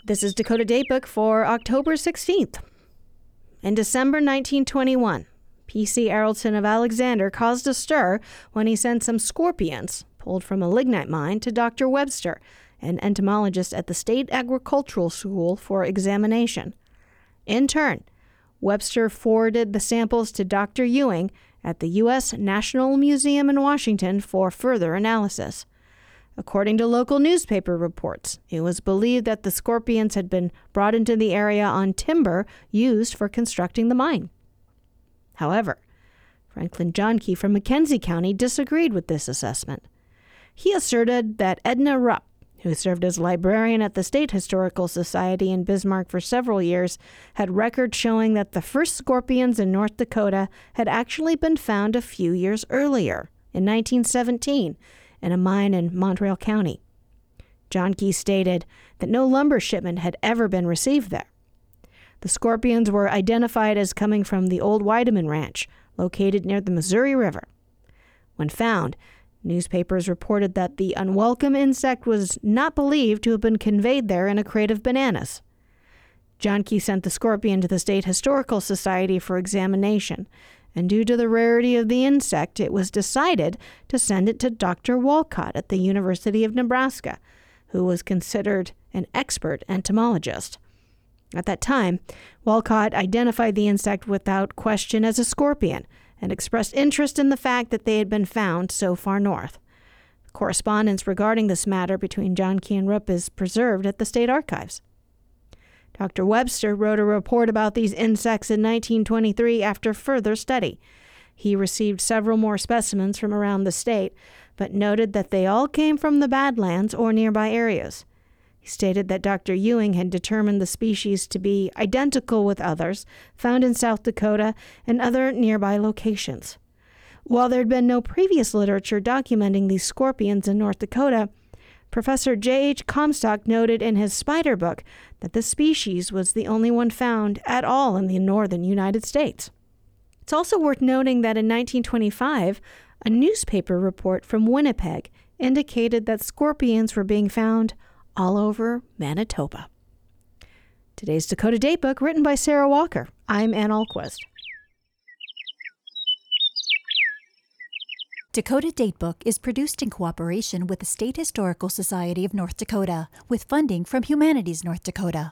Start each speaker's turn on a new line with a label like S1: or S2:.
S1: This is Dakota Datebook for October 16th. In December 1921, P.C. Araldson of Alexander caused a stir when he sent some scorpions, pulled from a lignite mine, to Dr. Webster, an entomologist at the State Agricultural School, for examination. In turn, Webster forwarded the samples to Dr. Ewing at the U.S. National Museum in Washington for further analysis. According to local newspaper reports, it was believed that the scorpions had been brought into the area on timber used for constructing the mine. However, Franklin Johnkey from McKenzie County disagreed with this assessment. He asserted that Edna Rupp, who served as librarian at the State Historical Society in Bismarck for several years, had records showing that the first scorpions in North Dakota had actually been found a few years earlier, in 1917, in a mine in Montreal County. Johnkey stated that no lumber shipment had ever been received there. The scorpions were identified as coming from the old Weideman Ranch, located near the Missouri River. When found, newspapers reported that the unwelcome insect was not believed to have been conveyed there in a crate of bananas. Johnkey sent the scorpion to the State Historical Society for examination, and due to the rarity of the insect, it was decided to send it to Dr. Walcott at the University of Nebraska, who was considered an expert entomologist. At that time, Walcott identified the insect without question as a scorpion and expressed interest in the fact that they had been found so far north. Correspondence regarding this matter between Johnkey and Rupp is preserved at the State Archives. Dr. Webster wrote a report about these insects in 1923 after further study. He received several more specimens from around the state, but noted that they all came from the Badlands or nearby areas. He stated that Dr. Ewing had determined the species to be identical with others found in South Dakota and other nearby locations. While there had been no previous literature documenting these scorpions in North Dakota, Professor J.H. Comstock noted in his spider book that the species was the only one found at all in the northern United States. It's also worth noting that in 1925, a newspaper report from Winnipeg indicated that scorpions were being found all over Manitoba. Today's Dakota Datebook, written by Sarah Walker. I'm Ann Ahlquist.
S2: Dakota Datebook is produced in cooperation with the State Historical Society of North Dakota, with funding from Humanities North Dakota.